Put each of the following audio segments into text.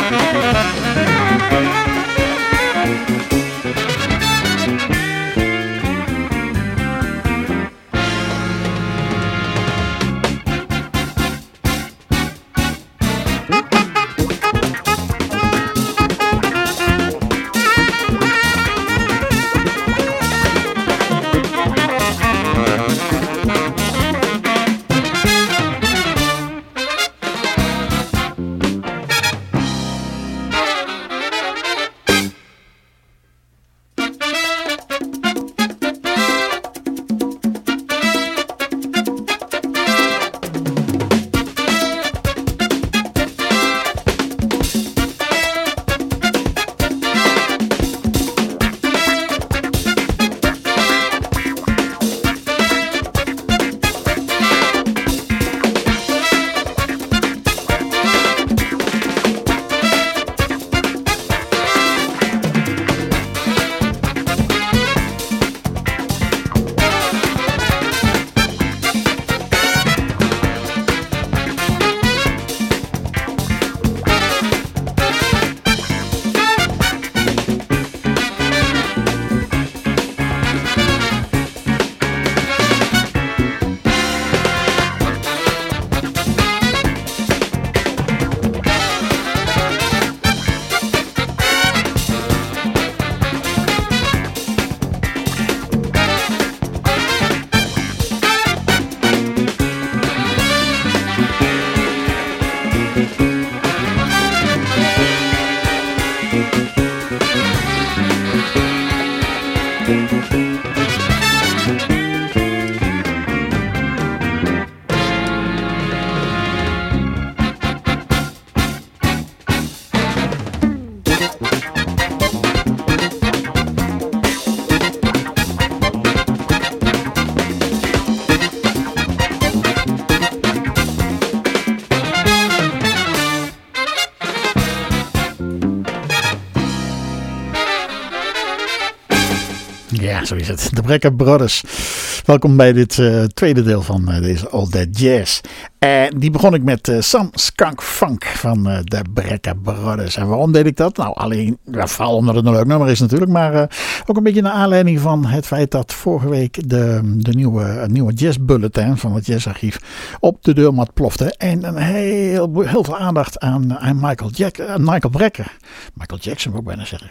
Ja, zo is het. De Brecker Brothers. Welkom bij dit tweede deel van deze All That Jazz. Die begon ik met Some Skunk Funk van de Brecker Brothers. En waarom deed ik dat? Nou, alleen, vooral omdat het een leuk nummer is natuurlijk. Maar ook een beetje naar aanleiding van het feit dat vorige week de nieuwe jazzbulletin van het jazzarchief op de deurmat plofte. En heel veel aandacht aan Michael Brecker. Michael Jackson moet ik bijna zeggen.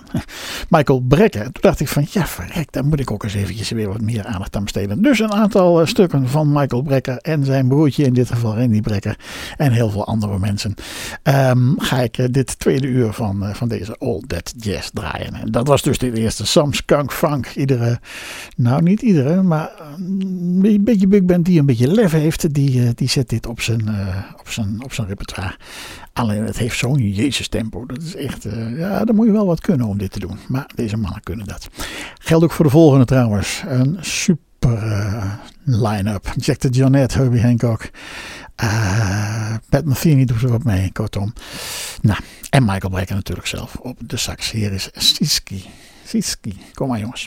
Michael Brecker. Toen dacht ik van, ja verrek, daar moet ik ook eens eventjes weer wat meer aandacht aan besteden. Dus een aantal stukken van Michael Brecker en zijn broertje, in dit geval Randy Brecker, en heel veel andere mensen, ga ik dit tweede uur van deze All That Jazz draaien. En dat was dus de eerste, Some Skunk Funk. Niet iedere, maar een beetje big band die een beetje lef heeft, die zet dit op zijn repertoire. Alleen het heeft zo'n Jezus tempo. Dat is echt, daar moet je wel wat kunnen om dit te doen. Maar deze mannen kunnen dat. Geldt ook voor de volgende trouwens. Een super line-up. Jack de Jonette, Herbie Hancock. Pat Metheny doet er ook mee, kortom. Nou, en Michael Brecker natuurlijk zelf op de sax. Hier is Siski. Kom maar jongens.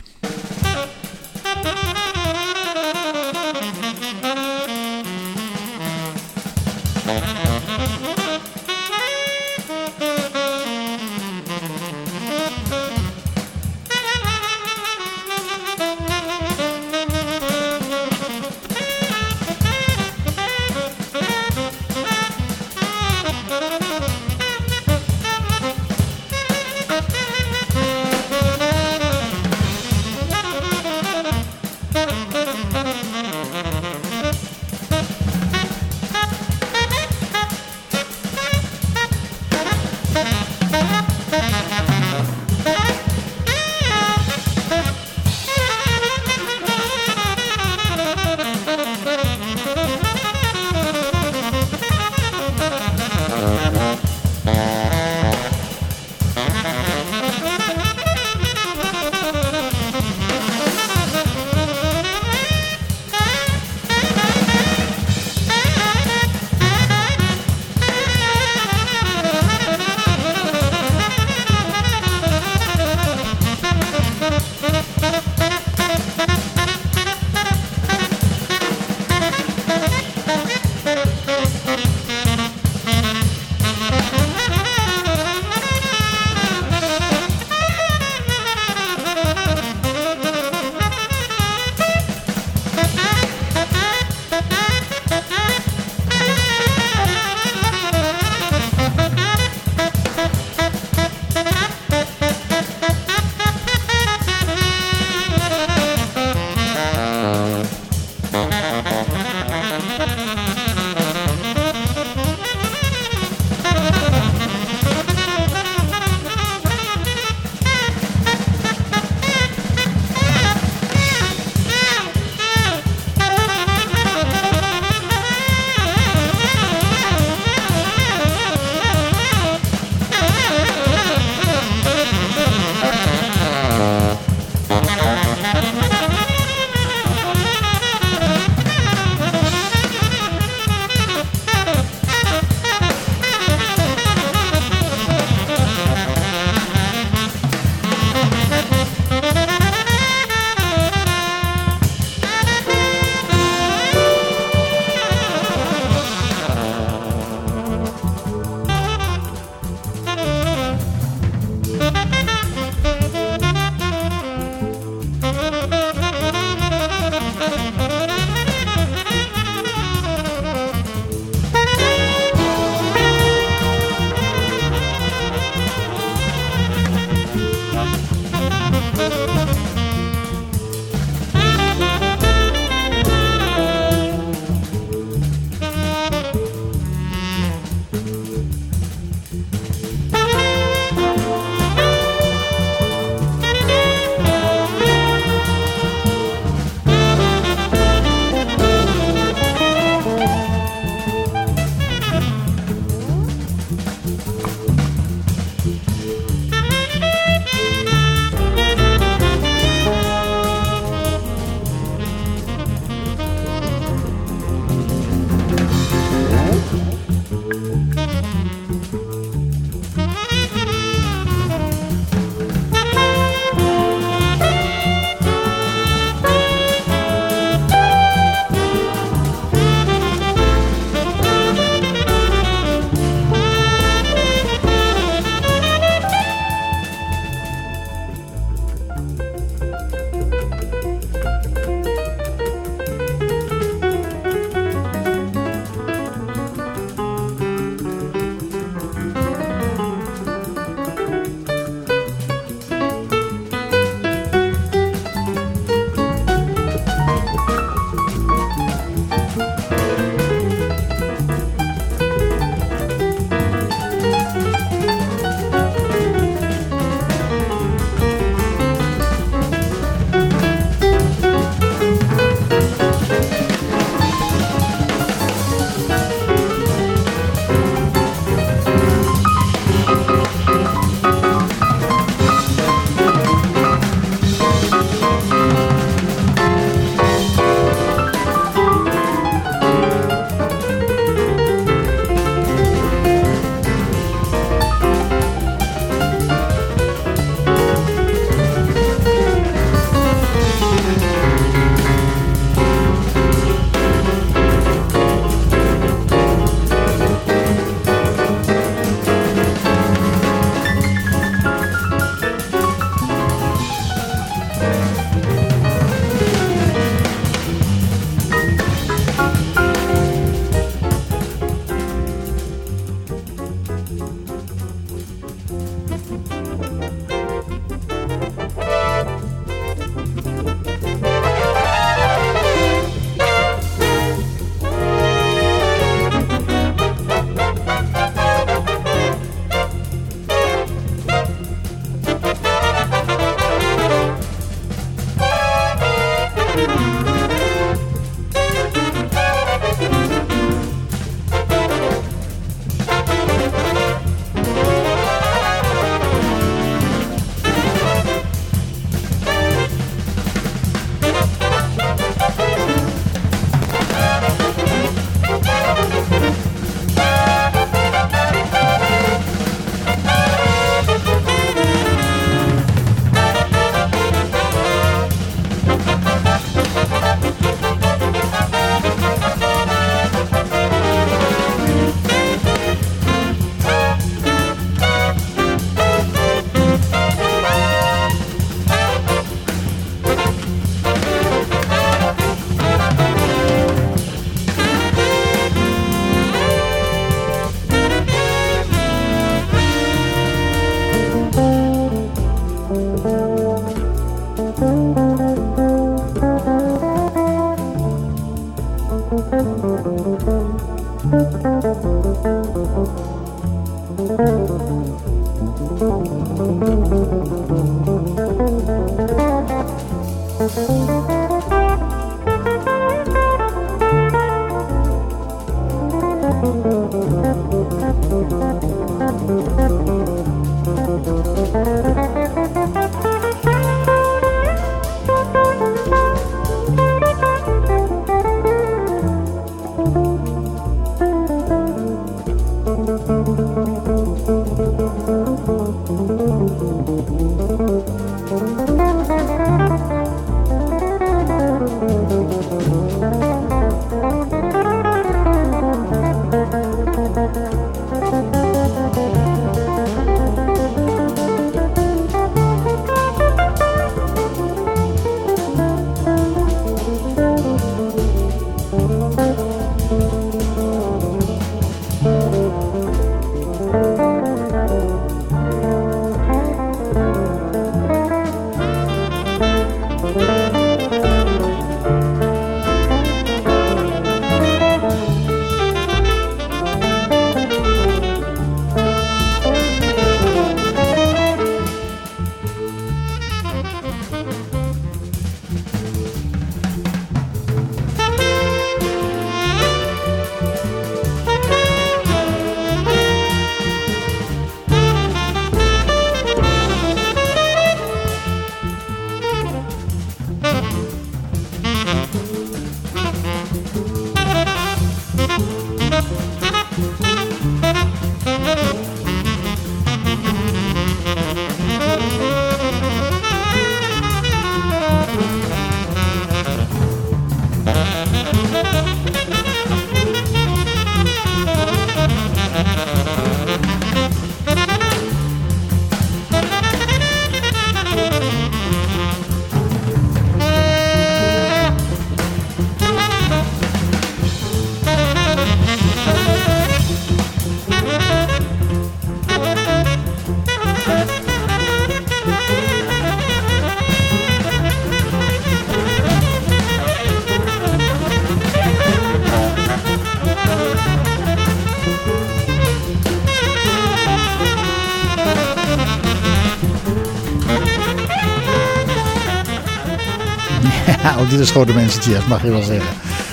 Nou, dit is gewoon de mensen jazz, mag je wel zeggen.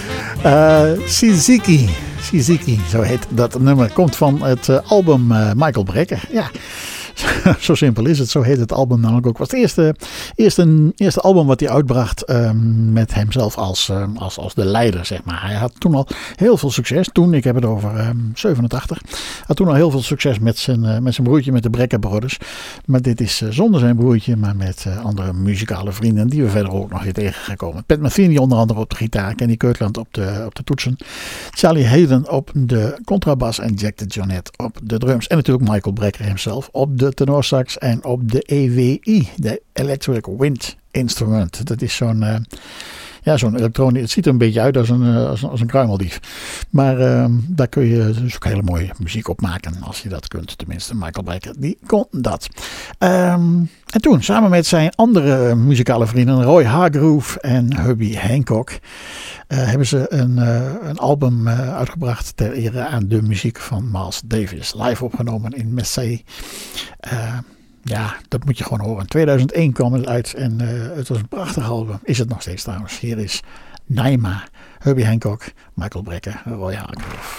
Shiziki, zo heet dat nummer. Komt van het album Michael Brecker. Ja, zo simpel is het. Zo heet het album namelijk ook. Het was het eerste album wat hij uitbracht met hemzelf als de leider, zeg maar. Hij had toen al heel veel succes. Ik heb het over 87. Had toen al heel veel succes met zijn broertje, met de Brecker Brothers. Maar dit is zonder zijn broertje, maar met andere muzikale vrienden die we verder ook nog weer tegengekomen. Pat Metheny onder andere op de gitaar, Kenny Kirkland op de toetsen, Charlie Hayden op de contrabas en Jack de Jonette op de drums. En natuurlijk Michael Brecker hemzelf op de tenorsax en op de EWI, de Electric Wind Instrument. Dat is zo'n elektronisch. Het ziet er een beetje uit als een kruimeldief. Maar daar kun je dus ook hele mooie muziek op maken. Als je dat kunt. Tenminste, Michael Brecker, die kon dat. En toen, samen met zijn andere muzikale vrienden, Roy Hargrove en Herbie Hancock, hebben ze een album uitgebracht ter ere aan de muziek van Miles Davis. Live opgenomen in Marseille. Ja, dat moet je gewoon horen. In 2001 kwam het uit en het was een prachtig album. Is het nog steeds trouwens. Hier is Naima, Herbie Hancock, Michael Brecker, Roy Hargrove.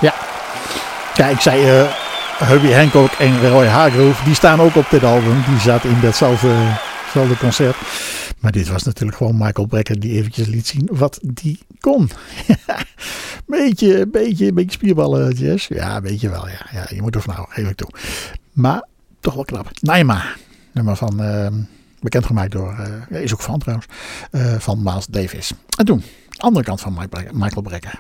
Ja, ik zei Herbie Hancock en Roy Hargrove, die staan ook op dit album. Die zaten in datzelfde concert. Maar dit was natuurlijk gewoon Michael Brecker die eventjes liet zien wat die kon. beetje spierballen, Jazz. Ja, een beetje wel. Ja, je moet er van houden, geef ik toe. Maar toch wel knap. Naima, nummer van, bekendgemaakt door, is ook van trouwens, van Miles Davis. En toen, andere kant van Michael Brecker.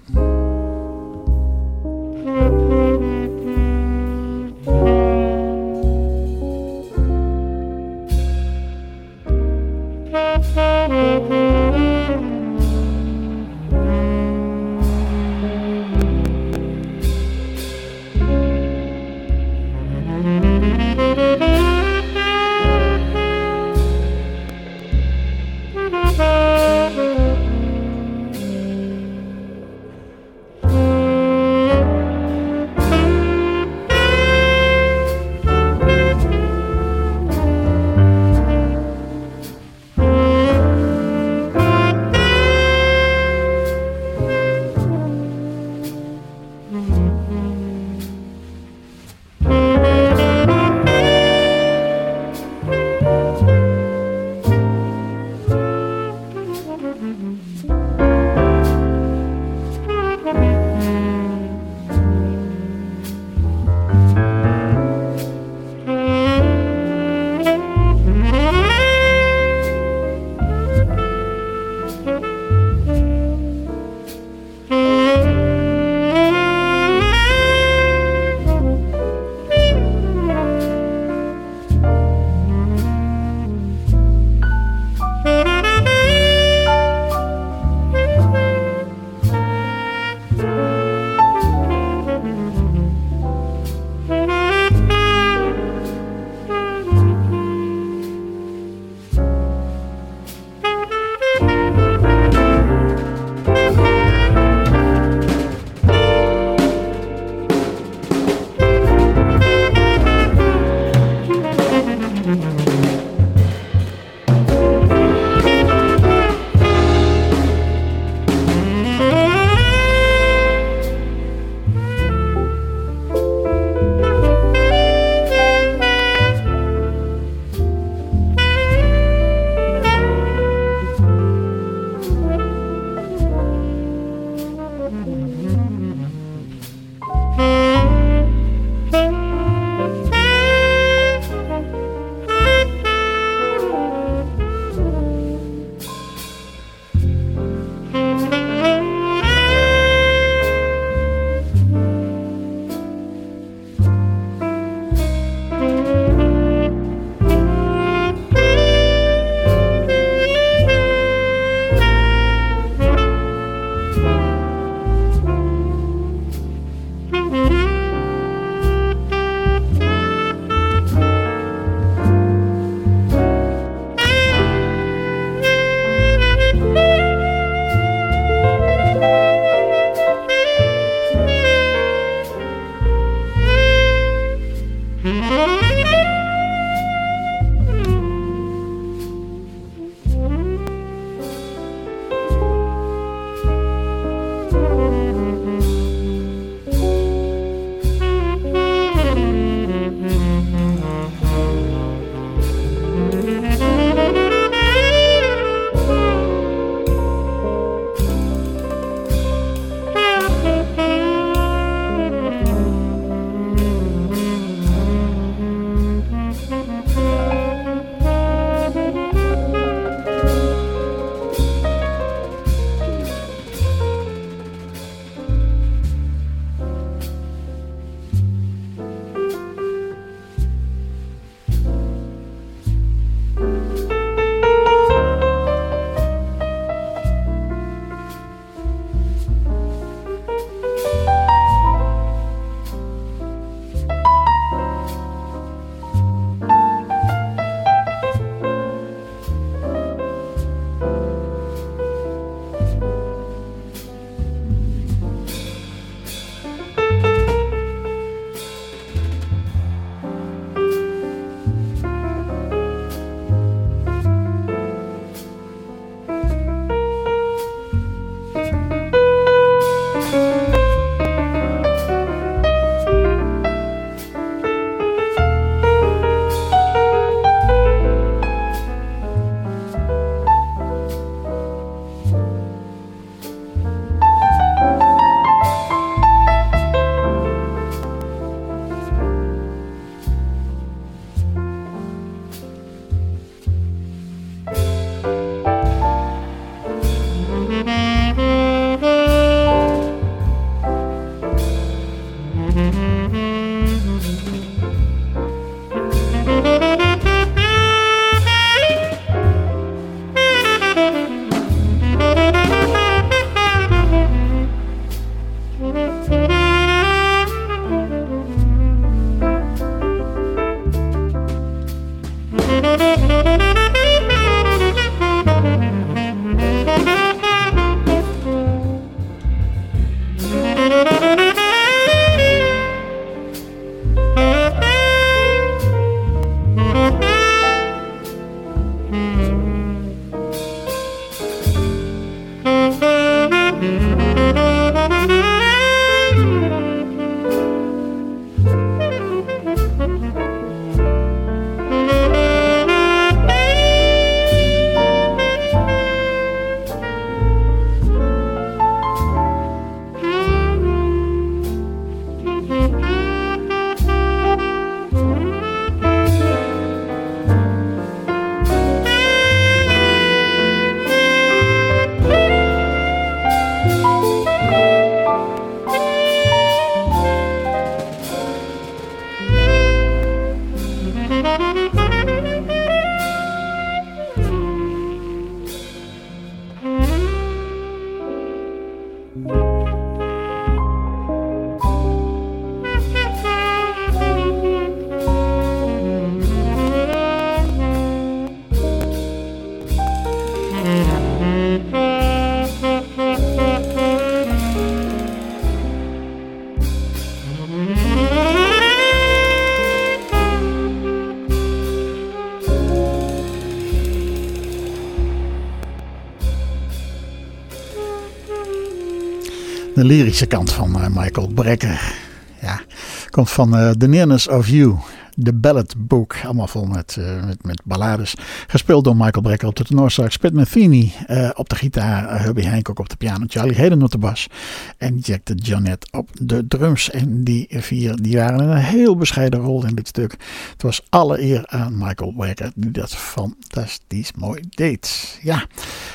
De lyrische kant van Michael Brecker. Ja, komt van The Nearness of You. The Ballad Book, allemaal vol met ballades. Gespeeld door Michael Brecker op de tenorsax, Pat Metheny op de gitaar, Herbie Hancock op de piano, Charlie Haden op de bas en Jack de Jonette op de drums. En die vier die waren een heel bescheiden rol in dit stuk. Het was alle eer aan Michael Brecker die dat fantastisch mooi deed. Ja,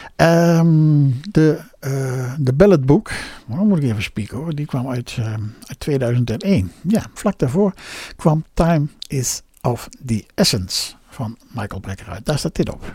de Ballad Book, waarom moet ik even spieken hoor, die kwam uit 2001. Ja, vlak daarvoor kwam Time is of the Essence van Michael Brecker uit. Daar staat dit op.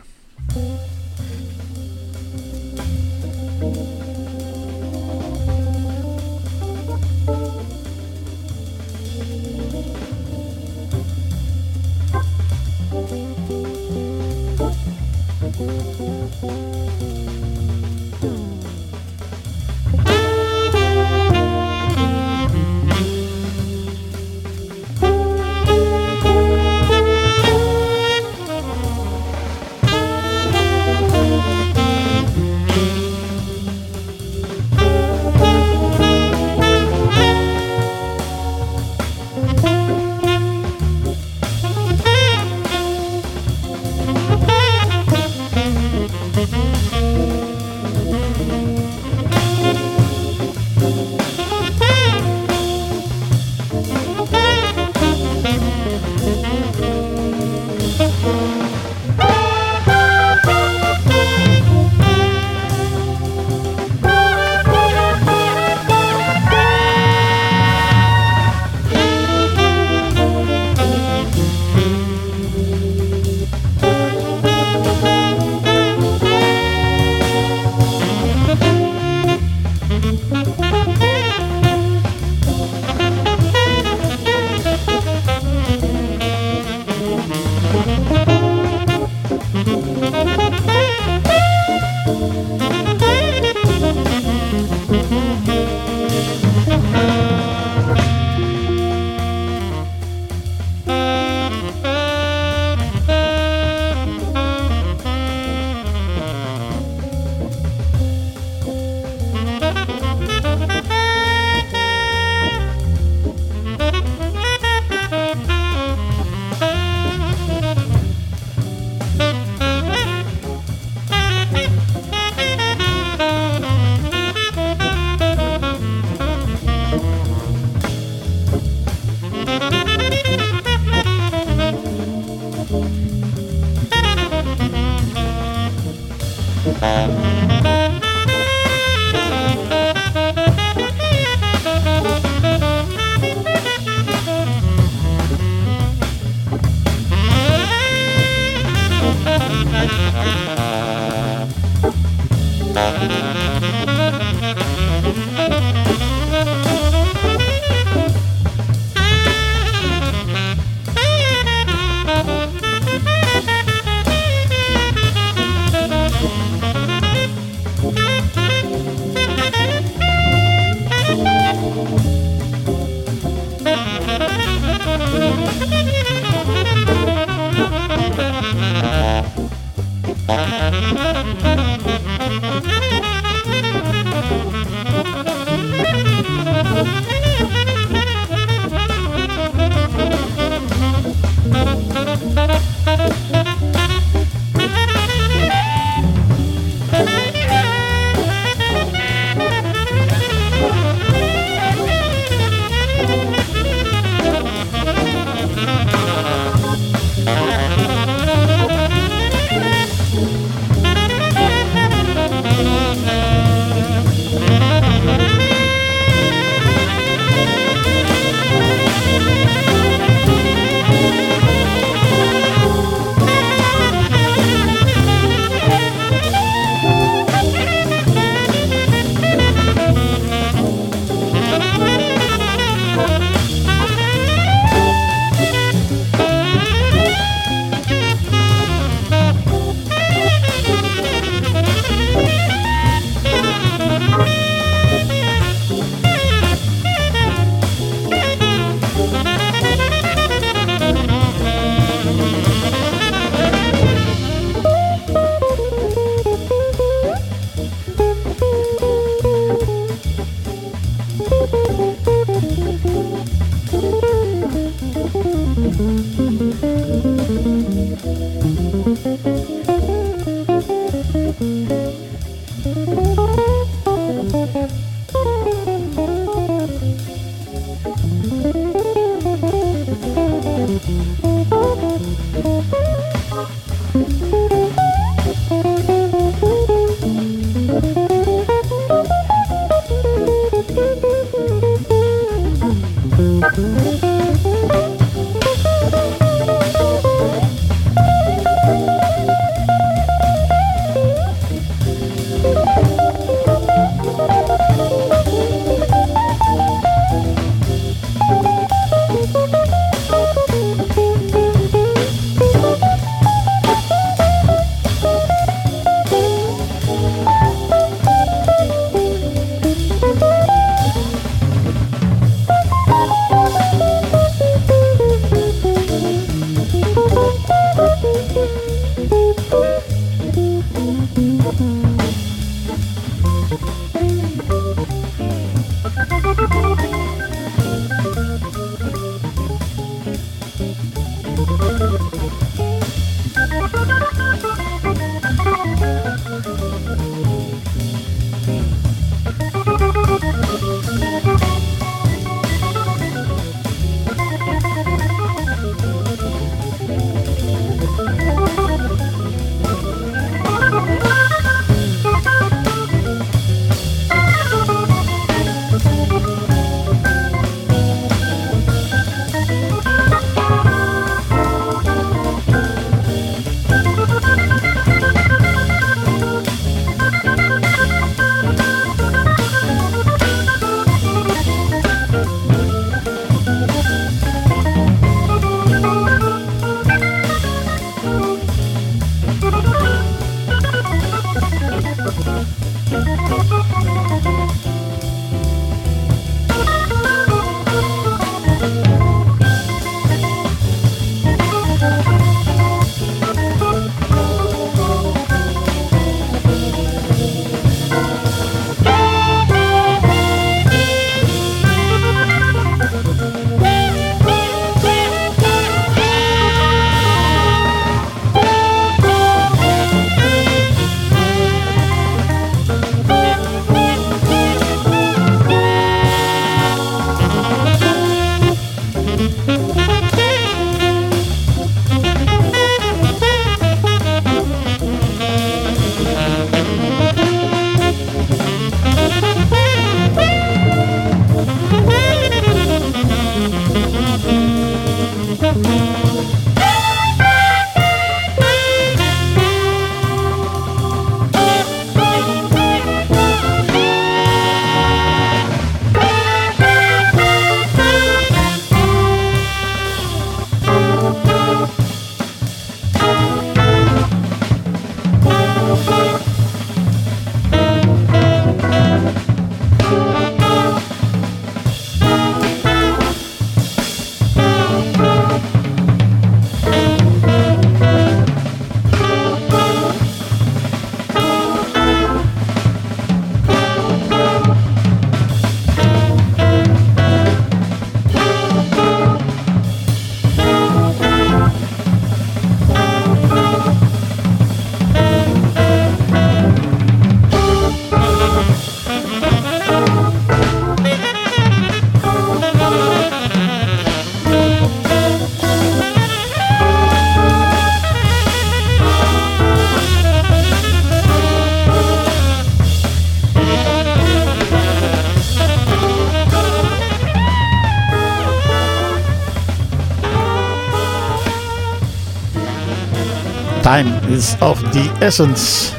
Time is of the Essence.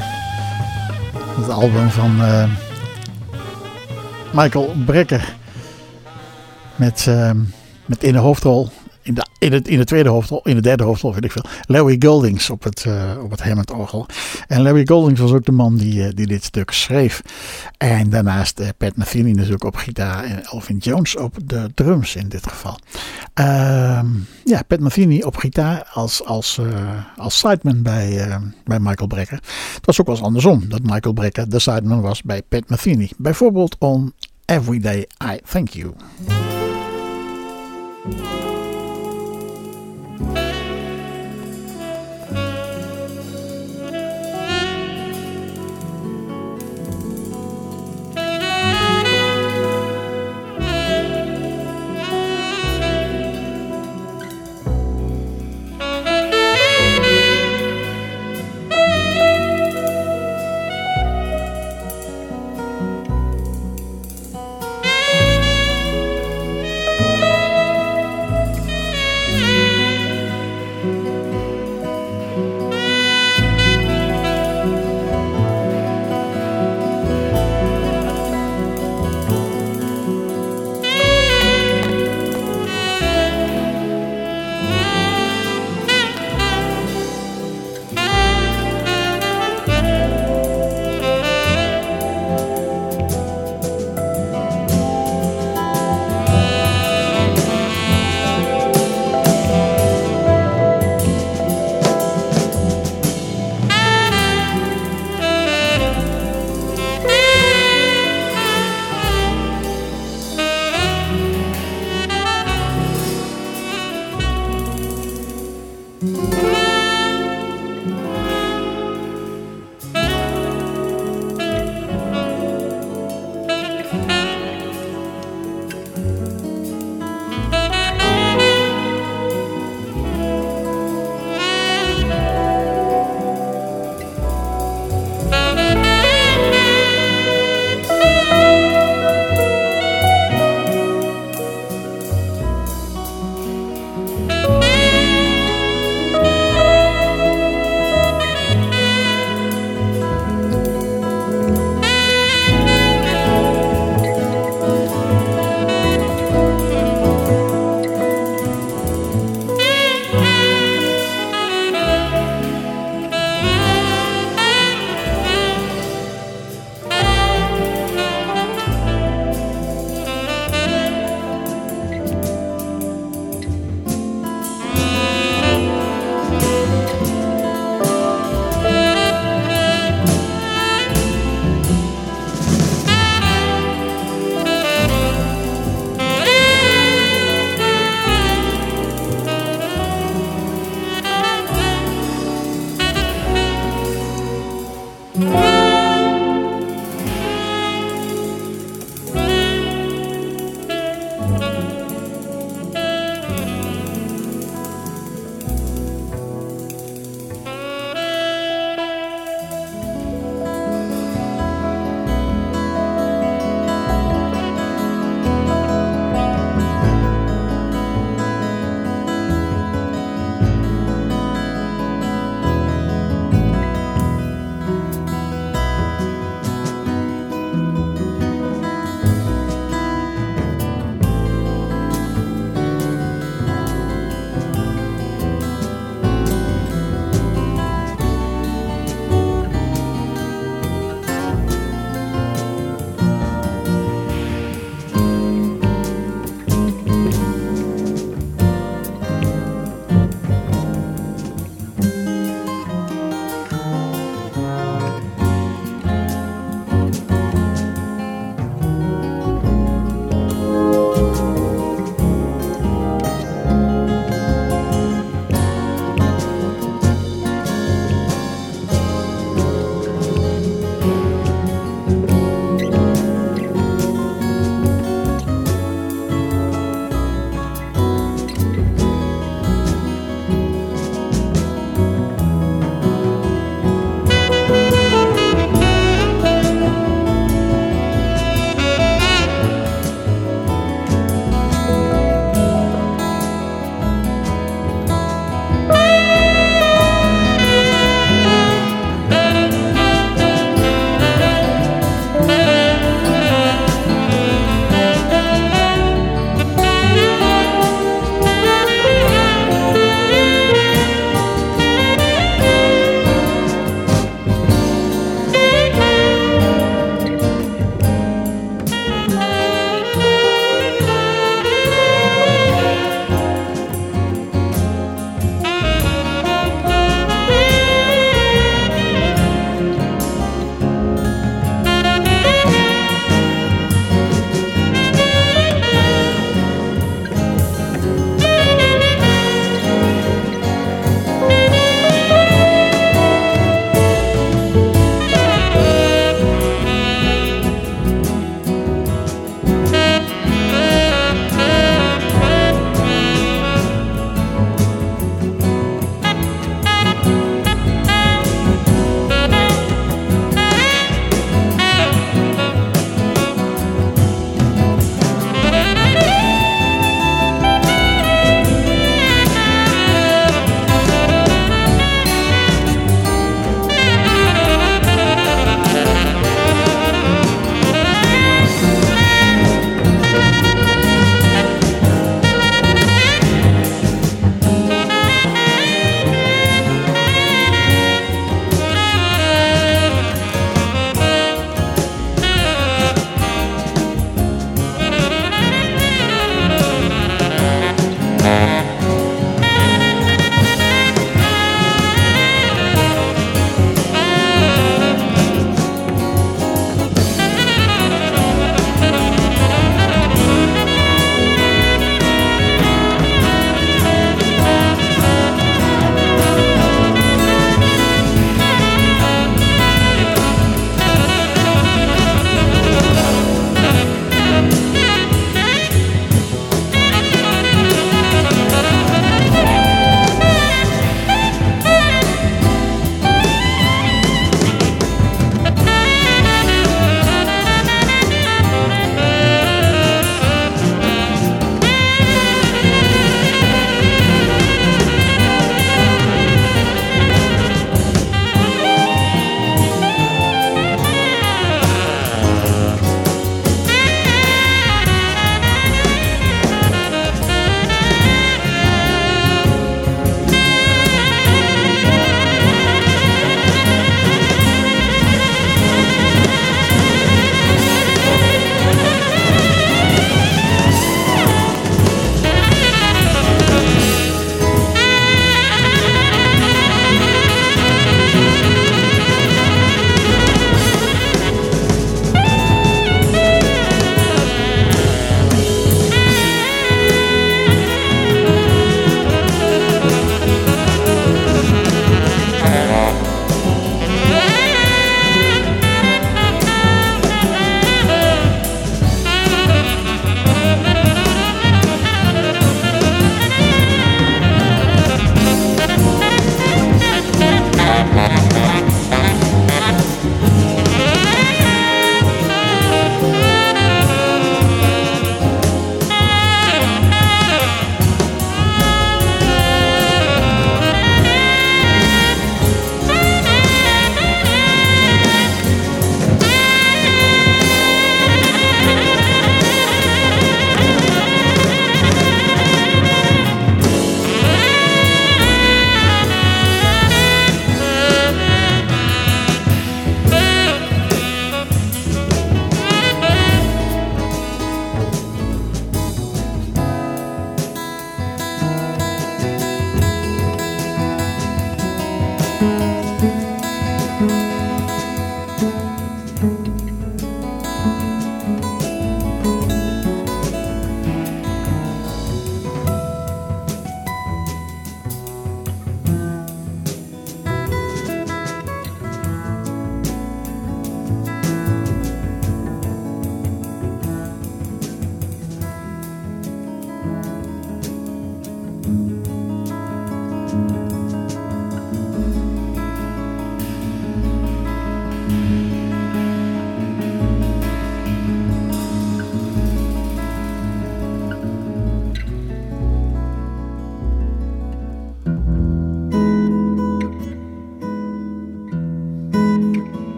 Het album van Michael Brecker. Met in de hoofdrol, in de tweede hoofdrol, in de derde hoofdrol, weet ik veel, Larry Goldings op het Hammond-orgel. En Larry Goldings was ook de man die dit stuk schreef. En daarnaast Pat Metheny natuurlijk op gitaar en Elvin Jones op de drums in dit geval. Pat Metheny op gitaar als sideman bij Michael Brecker. Het was ook wel eens andersom, dat Michael Brecker de sideman was bij Pat Metheny. Bijvoorbeeld on Every Day I Thank You.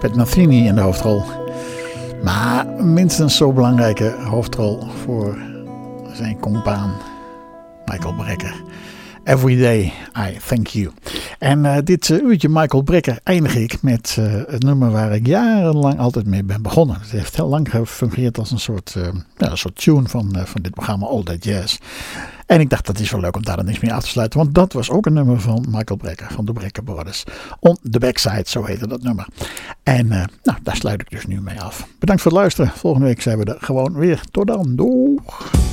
Pat Metheny in de hoofdrol. Maar minstens zo belangrijke hoofdrol voor zijn compaan Michael Brecker. Every Day I Thank You. En dit uurtje Michael Brecker eindig ik met het nummer waar ik jarenlang altijd mee ben begonnen. Het heeft heel lang gefungeerd als een soort tune van dit programma All That Jazz. En ik dacht dat is wel leuk om daar dan niks meer af te sluiten. Want dat was ook een nummer van Michael Brecker van de Brecker Brothers. On the Backside, zo heette dat nummer. En daar sluit ik dus nu mee af. Bedankt voor het luisteren. Volgende week zijn we er gewoon weer. Tot dan. Doeg.